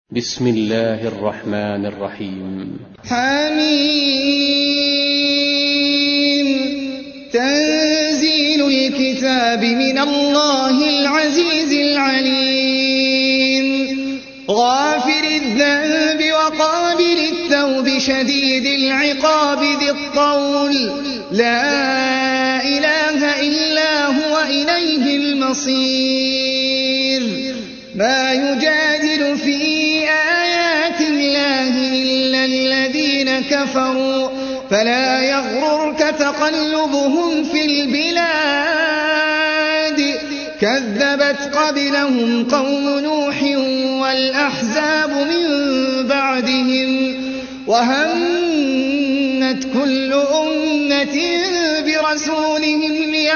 بسم الله الرحمن الرحيم. حميم. تنزيل الكتاب من الله العزيز العليم. غافر الذنب وقابل التوب شديد العقاب ذي الطول لا إله إلا هو إليه المصير. ما يجادل في آيات الله إلا الذين كفروا فلا يغررك تقلبهم في البلاد. كذبت قبلهم قوم نوح والأحزاب من بعدهم وهمت كل أمة برسولهم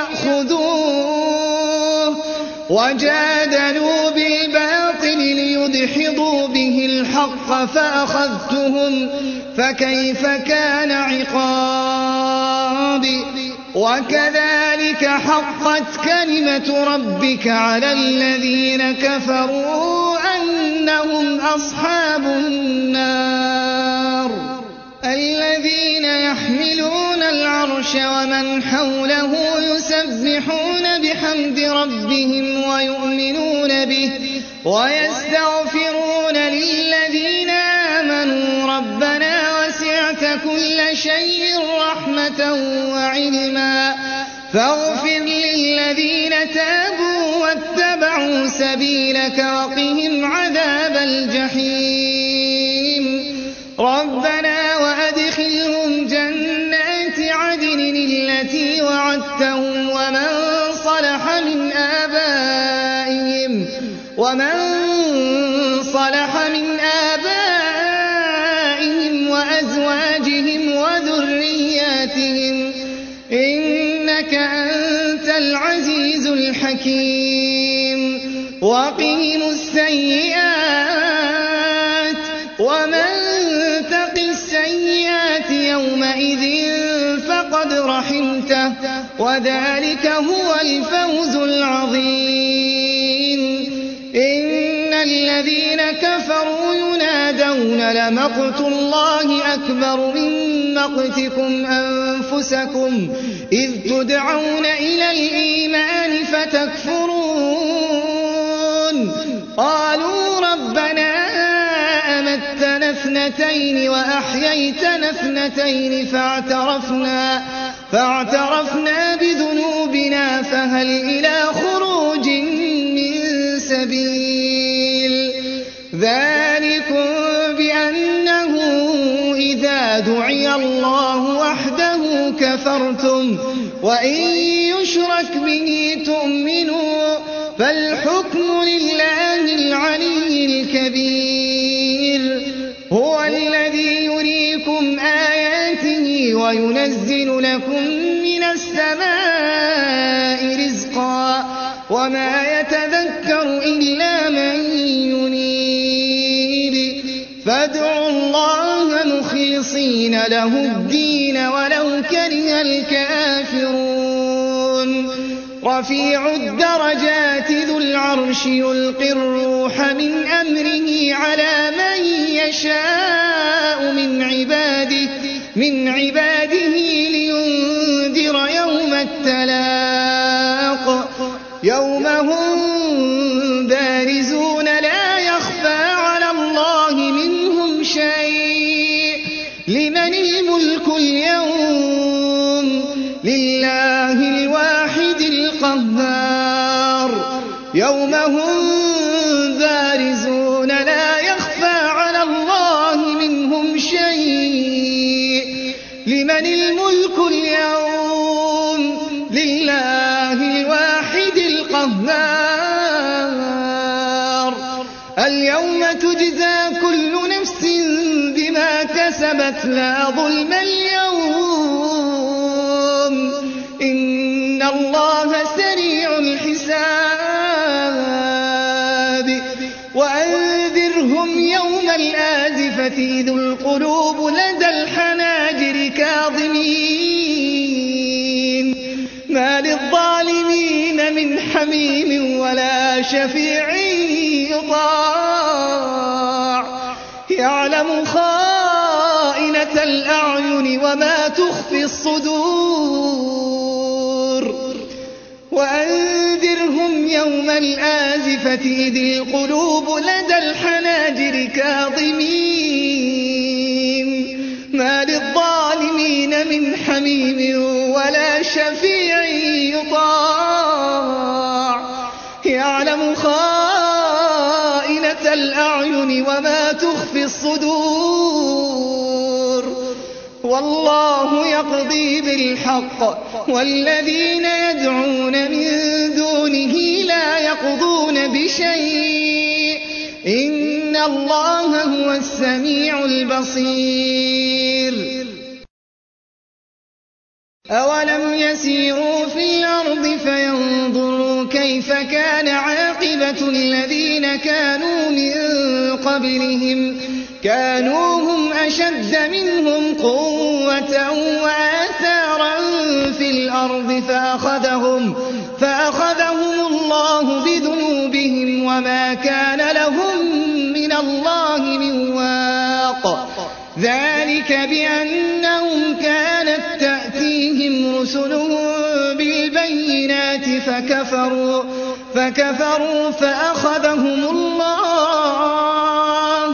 ليأخذوه وجادلوا بالباطل ليدحضوا به الحق فأخذتهم فكيف كان عقاب. وكذلك حقت كلمة ربك على الذين كفروا أنهم أصحاب النار. الذين يحملون العرش ومن حوله يسبحون بحمد ربهم ويؤمنون به ويستغفرون للذين آمنوا ربنا وسعت كل شيء رحمة وعلما فاغفر للذين تابوا واتبعوا سبيلك وقهم عذاب الجحيم. ربنا وأدخلهم جنات عدن التي وعدتهم ومن صلح من آبائهم وأزواجهم وذرياتهم إنك أنت العزيز الحكيم. وقهم السيئات ومن تق السيئات يومئذ فقد رحمته وذلك هو الفوز العظيم. إن الذين كفروا ينادون لمقت الله أكبر من مقتكم أنفسكم إذ تدعون إلى الإيمان فتكفرون. قالوا ربنا أمتنا اثنتين وأحييتنا اثنتين فاعترفنا بذنوبنا فهل إلى خروج من سبيل. ذلكم بأنه إذا دعي الله وحده كفرتم وإن يشرك به تؤمنوا فالحكم لله العلي الكبير. هو الذي يريكم آياته وينزل لكم من السماء رزقا وما يتذكر إلا من ينيب. فادعوا الله مخلصين له الدين ولو كره الكافرون. رفيع الدرجات ذو العرش يلقي الروح من أمره على من يشاء من عباده لينذر يوم التلاق يوم هم بارزون لا يخفى على الله منهم شيء. لمن الملك اليوم لله الواحد القهار. يوم هم بارزون لا يخفى على الله منهم شيء. لمن الملك اليوم لله الواحد القهار. اليوم تجزى كل نفس بما كسبت لا ظلم اليوم إن الله سريع الحساب. وأنذرهم يوم الآزفة إذ القلوب لدى الحناجر كاظمين ما للظالمين من حميم ولا شفيع يطاع يعلم خائنة الأعين وما تخفي الصدور وأنذرهم يوم الآزفة إذ القلوب لدى الحناجر كاظمين ما للظالمين من حميم ولا شفيع يطاع يعلم خائنة الأعين وما تخفي الصدور والله يقضي بالحق والذين يدعون من دونه لا يقضون بشيء إن الله هو السميع البصير أولم يسيروا في الأرض فينظروا كيف كان عاقبة الذين كانوا من قبلهم كانوا هم أشد منهم قوة وآثارا في الأرض فأخذهم الله بذنوبهم وما كان لهم من الله من واق ذلك بأنهم كانت تأتيهم رسلهم بالبينات فكفروا فأخذهم الله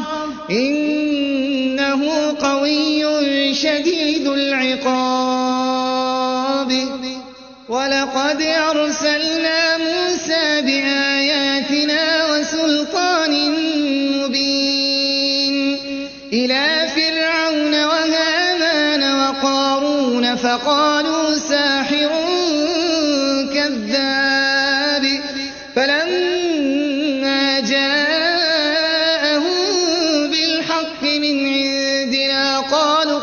إنه قوي شديد العقاب ولقد أرسلنا موسى بآياتنا وسلطان مبين إلى فرعون وهامان وقارون فقالوا ساحر كذاب فلما جاءهم بالحق من عندنا قالوا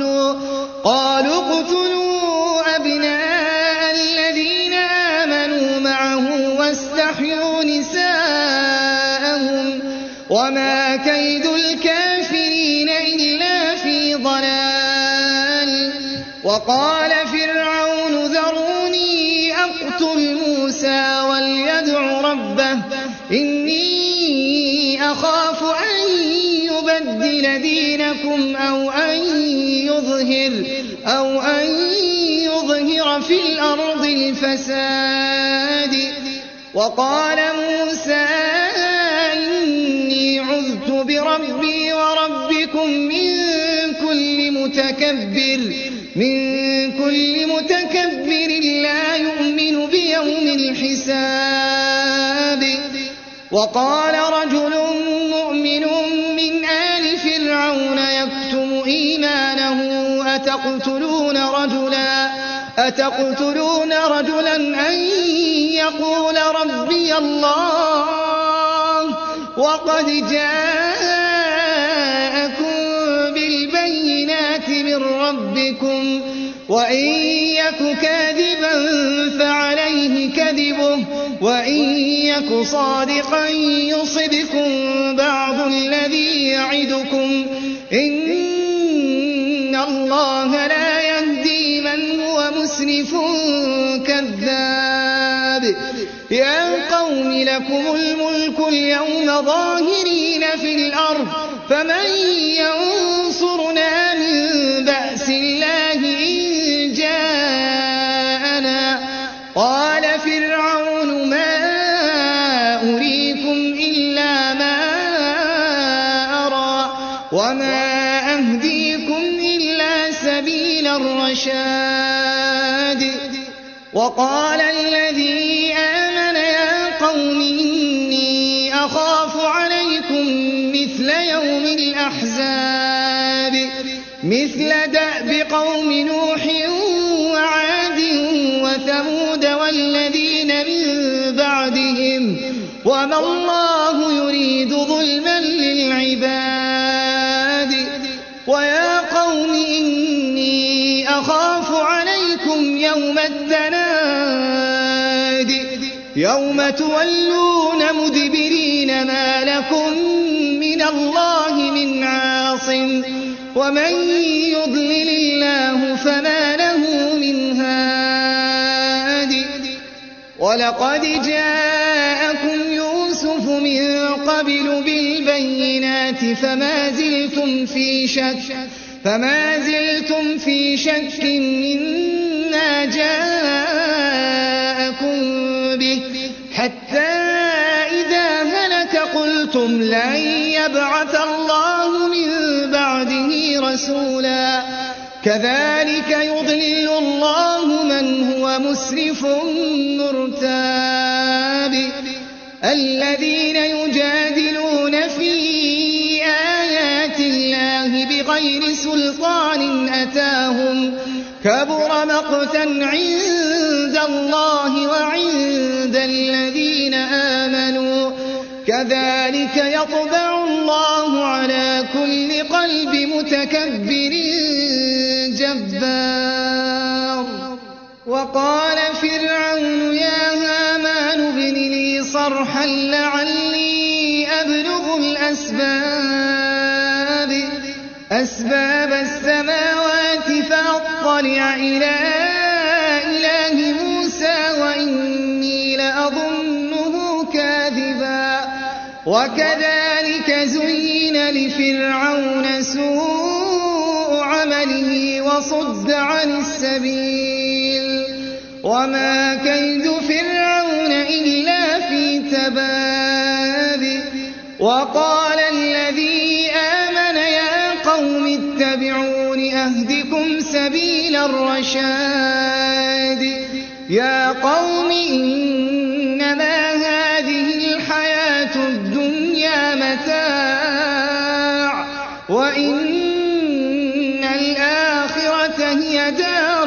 اقتلوا أبناء الذين آمنوا معه واستحيوا نساءهم وما كيد الكافرين إلا في ضلال وقال فرعون ذروني أقتل موسى وليدع ربه إني أخاف أن يبدل دينكم أو أن يظهر في الأرض الفساد وقال موسى إني عذت بربي وربكم من كل متكبر لا يؤمن بيوم الحساب وقال رجل مؤمن من آل فرعون يكتم إيمانه أتقتلون رجلا أن يقول ربي الله وقد جاءكم بالبينات من ربكم وإن يك كاذبا فعليه كذبه وإن يك صادقا يصبكم بعض الذي يعدكم إن الله لا يهدي من هو مسرف كذاب يا قوم لكم الملك اليوم ظاهرين في الأرض فمن ينصرنا من بأس الله إن جاءنا قال فرعون ما أريكم إلا ما أرى وما أهديكم إلا سبيل الرشاد وقال الذي آمن يا قوم إني أخاف عليكم مثل يوم الأحزاب مثل دأب قوم نوح وعاد وثمود والذين من بعدهم وما الله يريد ظلما للعباد ويا قوم إني أخاف عليكم يوم التناد يوم تولون مدبرين ما لكم من الله من عاصم ومن يضلل الله فما له من هاد ولقد جاءكم يوسف من قبل قبل بالبينات فما زلتم في شك مما جاءكم به حتى إذا هلك قلتم لن يبعث الله من بعده رسولا كذلك يضل الله من هو مسرف مرتاب الذين يجادلون في آيات الله بغير سلطان أتاهم كبر مقتا عند الله وعند الذين آمنوا كذلك يطبع الله على كل قلب متكبر جبار وقال فرعون يا هامان ابن لي صرحا لعلي أبلغ أسباب السماوات فأطلع إلى إله موسى وإني لأظنه كاذبا وكذلك زين لفرعون سوء عمله وصد عن السبيل وما كيد فرعون إلا في تباب وقال الذي آمن يا قوم اتبعون أهدكم سبيل الرشاد يا قوم إنما هذه الحياة الدنيا متاع وإن الآخرة هي دار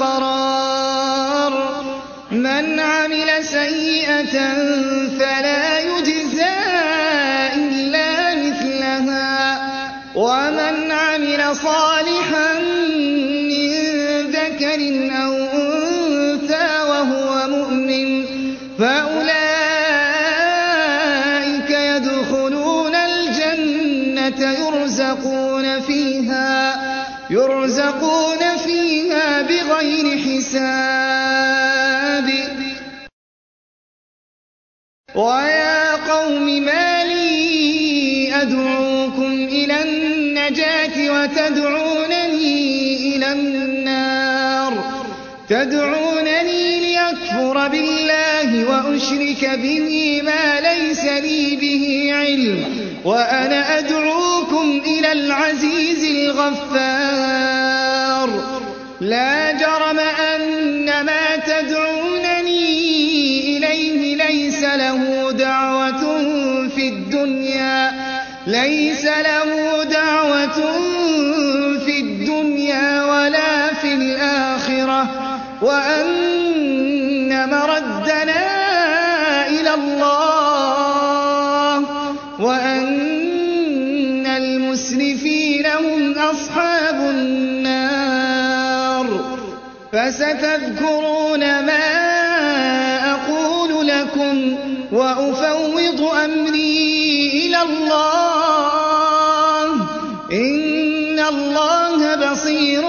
القرار من عمل سيئة فلا يجزى إلا مثلها ومن عمل صالحا من ذكر أو أنثى وهو مؤمن فأولئك يدخلون الجنة يرزقون فيها بغير حساب ويا قوم ما لي أدعوكم إلى النجاة وتدعونني إلى النار تدعونني لأكفر بالله وأشرك به ما ليس لي به علم وأنا أدعوكم إلى العزيز الغفار لا جرم أن ما تدعونني إليه ليس له دعوة في الدنيا ولا في الآخرة وأن مردنا إلى الله وأن المسرفين هم أصحاب النار فستذكرون ما أقول لكم وأفوض أمري إلى الله إن الله بصير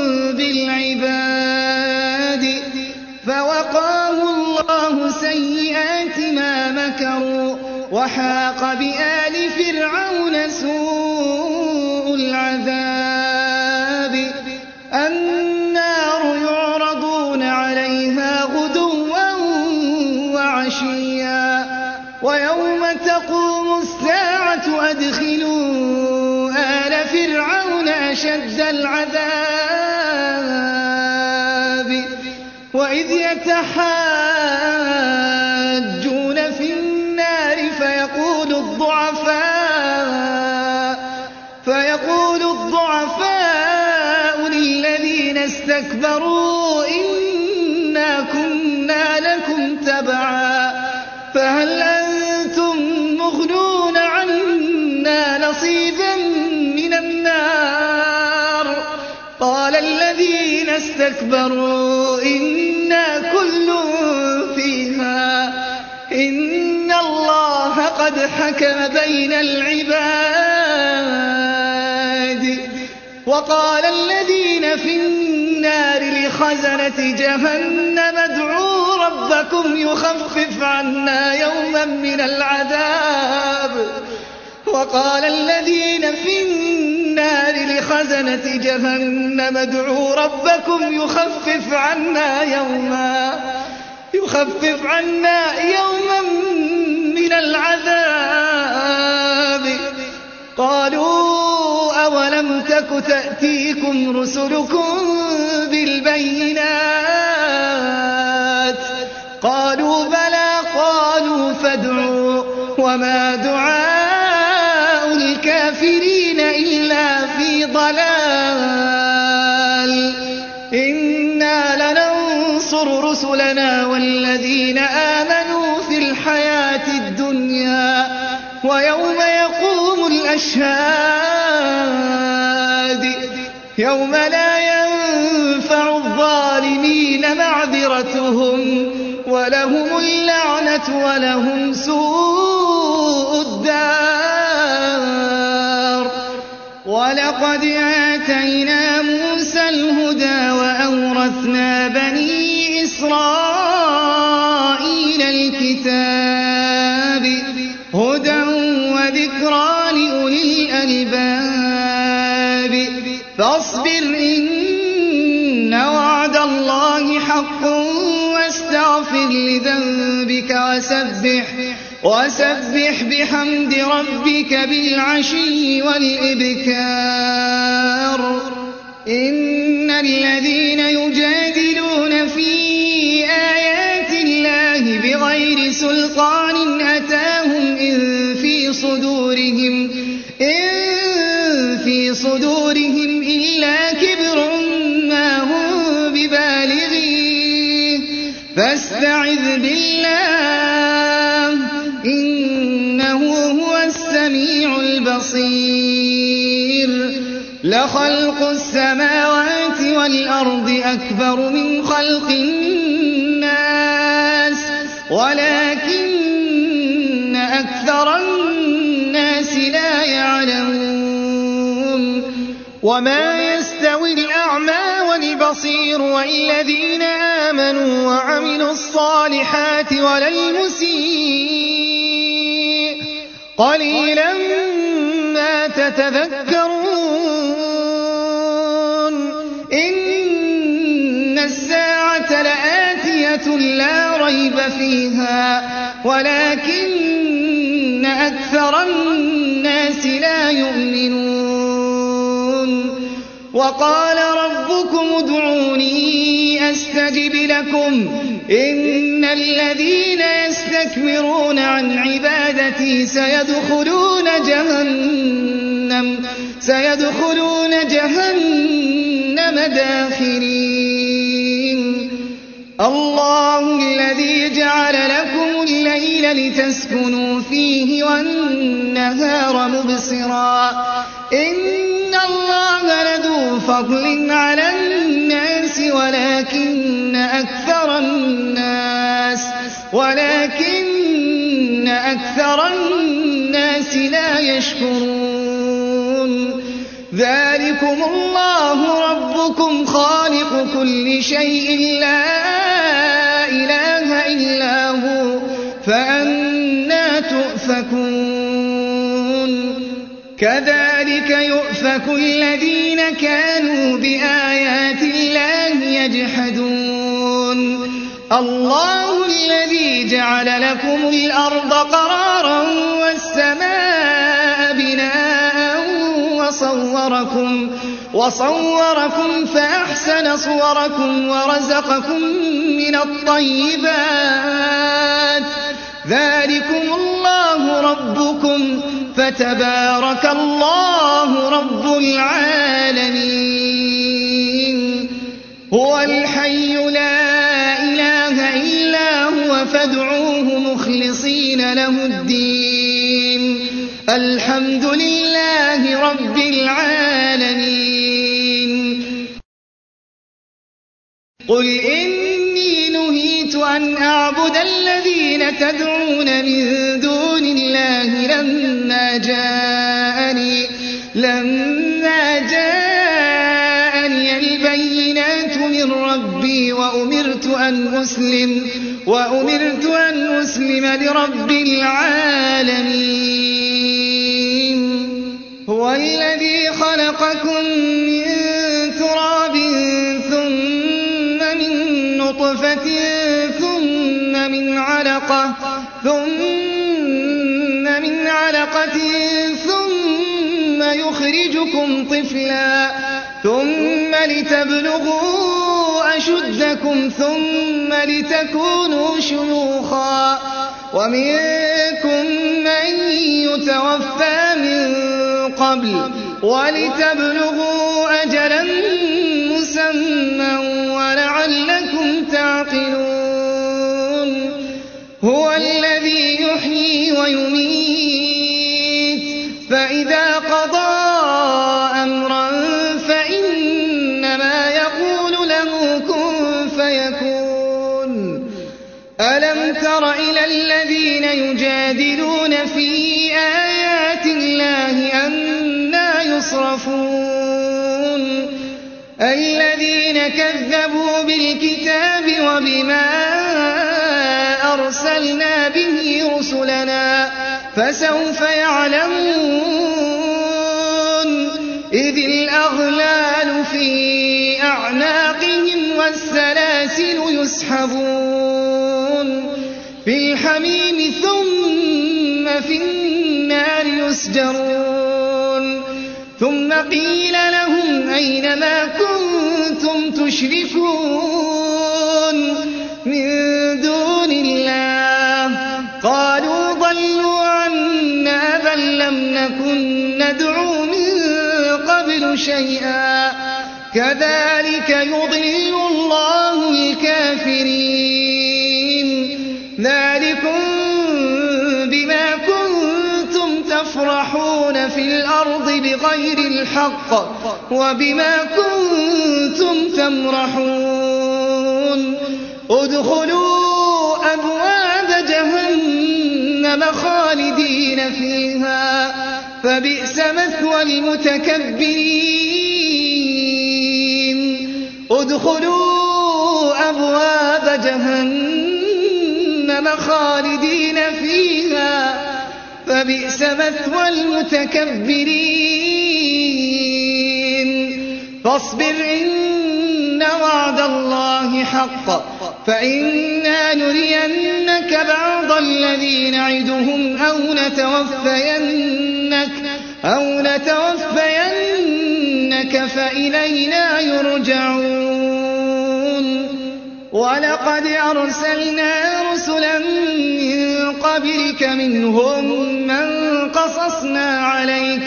بالعباد فوقاه الله سيئات ما مكروا وحاق بآل فرعون سوء العذاب النار يعرضون عليها غدوا وعشيا ويوم تقوم الساعة أدخلوا آل فرعون أشد العذاب وإذ يتحاجون في النار فيقول الضعفاء للذين استكبروا إنا كنا لكم تبعا فهل أنتم مغنون عنا نصيبا من النار قال الذين استكبروا إنا كل فيها إن الله قد حكم بين العباد وقال الذين في النار لخزنة جهنم ادعوا ربكم ربكم يخفف عنا يوما من العذاب وقال الذين في النار لخزنة جهنم ادعوا ربكم يخفف عنا يوما من العذاب قالوا أولم تك تأتيكم رسلكم بالبينات قالوا بلى قالوا فادعوا وما دعاء الكافرين إلا في ضلال إنا لننصر رسلنا والذين آمنوا في الحياة الدنيا ويوم يقوم الأشهاد يوم لا ينفع الظالمين معذرتهم ولهم اللعنة ولهم سوء الدار ولقد آتينا موسى الهدى وأورثنا بني إسرائيل الكتاب هدى وذكرى لأولي الألباب فاصبر إن وعد الله حق واستغفر لذنبك وسبح بحمد ربك بالعشي والإبكار إن الذين يجادلون في آيات الله بغير سلطان أتاهم إن في صدورهم إلا كبر ما هم ببالغيه فاستعذ بالله إنه هو السميع البصير لخلق السماوات والأرض أكبر من خلق الناس ولكن أكثر الناس لا يعلمون وما يستوي الأعمى والبصير والذين آمنوا وعملوا الصالحات ولا المسيء قليلا ما تتذكرون إن الساعة لآتية لا ريب فيها ولكن أكثر الناس لا يؤمنون وقال ربكم ادعوني أستجب لكم إن الذين يستكبرون عن عبادتي سيدخلون جهنم داخرين الله الذي جعل لكم الليل لتسكنوا فيه والنهار مبصرا إن الله لذو فضل على الناس ولكن أكثر الناس لا يشكرون ذلكم الله ربكم خالق كل شيء لا إله إلا هو فأنى تؤفكون كذلك يؤفك الذين كانوا بآيات الله يجحدون الله الذي جعل لكم الأرض قرارا والسماء بناء وصوركم فأحسن صوركم ورزقكم من الطيبات ذلكم الله ربكم فتبارك الله رب العالمين هو الحي لا إله إلا هو فادعوه مخلصين له الدين الحمد لله رب العالمين قل إني نهيت أن أعبد الذين تدعون من دون الله لما جاءني البينات من ربي وأمرت أن أسلم لرب العالمين. هو الذي خلقكم من تراب ثم من نطفة ثم من علقة ثم يخرجكم طفلا ثم لتبلغوا أشدكم ثم لتكونوا شيوخا ومنكم من يتوفى من قبل ولتبلغوا أجلا مسمى ولعلكم تعقلون. هو الذي يحيي ويميت فإذا قضى أمرا فإنما يقول له كن فيكون. ألم تر إلى الذين يجادلون في آيات الله أنى يصرفون الذين كذبوا بالكتاب وبما أرسلنا به رسلنا فسوف يعلمون إذ الأغلال في أعناقهم والسلاسل يسحبون في الحميم ثم في النار يسجرون ثم قيل لهم أين ما كنتم تشركون من دون الله قالوا ضلوا عنا بل لم نكن ندعو من قبل شيئا كذلك يضل الله الكافرين. ذلكم بما كنتم تفرحون في الأرض بغير الحق وبما كنتم تمرحون. ادخلوا أبواب جهنم خالدين فيها فبئس مثوى المتكبرين. ادخلوا أبواب جهنم خالدين فيها فبئس مثوى المتكبرين. فاصبر إن وعد الله حق فإنا نرينك بعض الذي نعدهم أو نتوفينك فإلينا يرجعون. ولقد أرسلنا رسلا من قبلك منهم من قصصنا عليك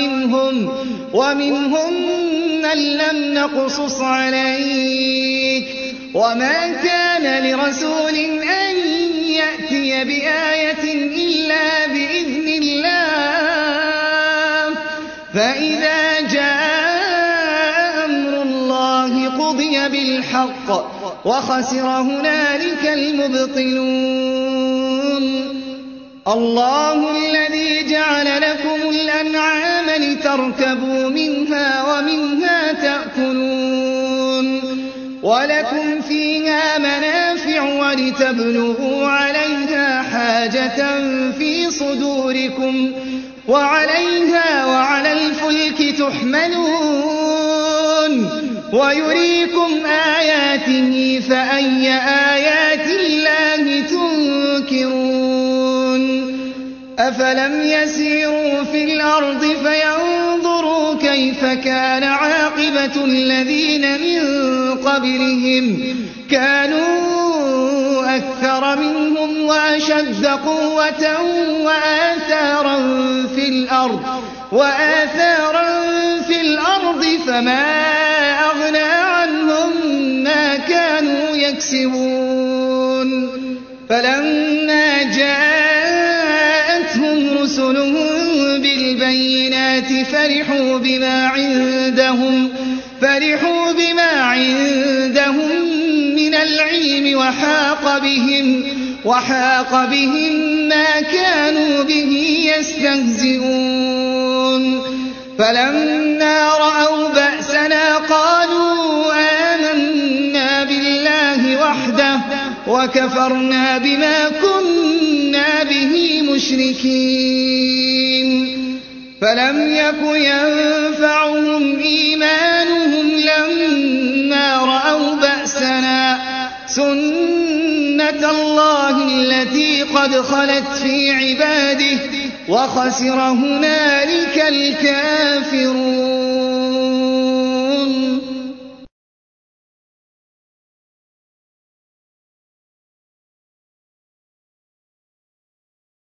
ومنهم من لم نقصص عليك وما كان لرسول أن يأتي بآية إلا بإذن الله فإذا جاء أمر الله قضي بالحق وخسر هنالك المبطلون. الله الذي جعل لكم الأنعام لتركبوا منها ومنها تأكلون ولكم فيها منافع ولتبلغوا عليها حاجة في صدوركم وعليها وعلى الفلك تحملون ويريكم آياته فأي آيات الله تنكرون. أفلم يسيروا في الأرض فينظروا كيف كان عاقبة الذين من قبلهم كانوا أكثر منهم وأشد قوة وآثارا في الأرض فما أغنى عنهم ما كانوا يكسبون. فلما جاءتهم رسلهم بالبينات فرحوا بما عندهم من العلم وحاق بهم ما كانوا به يستهزئون. فلما رأوا بأسنا قالوا آمنا بالله وحده وكفرنا بما كنا به مشركين فلم يك ينفعهم إيمانهم لما رأوا بأسنا سنة الله التي قد خلت في عباده وخسر هنالك الكافرون